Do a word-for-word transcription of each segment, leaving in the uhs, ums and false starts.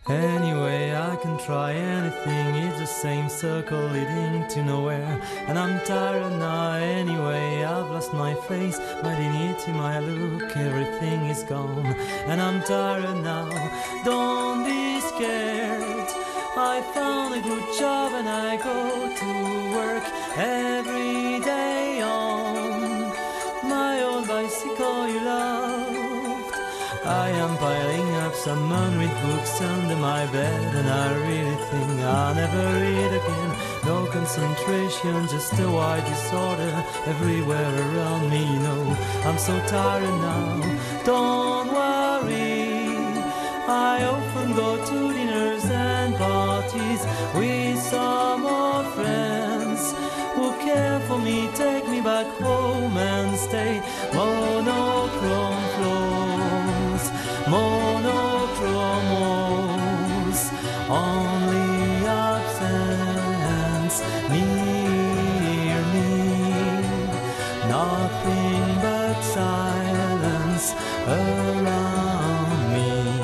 Anyway, I can try anything, it's the same circle leading to nowhere. And I'm tired now anyway, I've lost my face, my dignity, my look, everything is gone. And I'm tired now, don't be scared. I found a good job and I go to work every day on my old bicycle you loved. I am piling up some unread books under my bed, and I really think I'll never read again. No concentration, just a wide disorder everywhere around me, you know. I'm so tired now, don't worry. I often go to dinners and parties with some old friends who care for me, take me back home and stay. Monochrome floors, monochrome walls, only absence near me. Nothing but silence around me.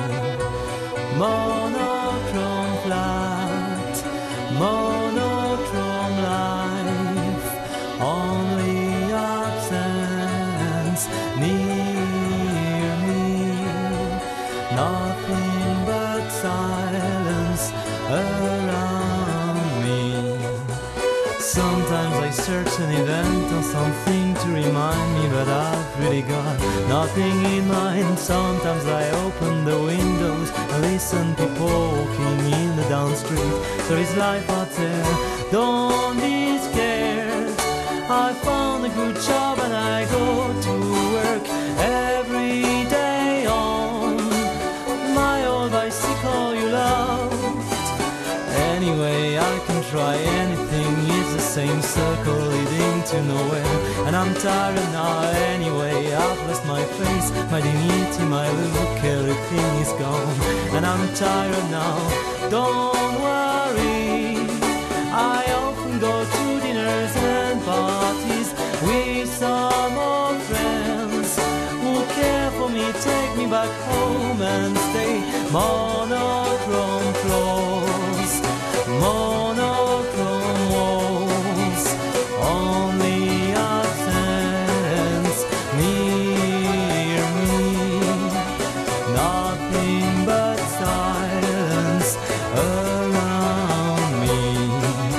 Monochrome flat, monochrome life, only absence near me. Nothing but silence around me. Sometimes I search an event or something to remind me, but I've really got nothing in mind. Sometimes I open the windows and listen people walking in the down street. There is life out there, don't be scared. I found a good job and I go to work every day on my old bicycle you loved. Anyway, I can try anything, it's the same circle leading to nowhere. And I'm tired now anyway, I've lost my face, my dignity, my look, everything is gone. And I'm tired now, don't worry. I often go to dinners and parties with some old friends who care for me, take me back home and stay. Monochrome floors, monochrome walls, only absence near me. Nothing but silence around me.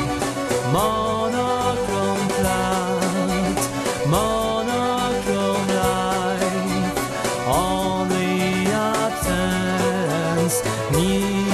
Monochrome flat, monochrome life, only absence near me.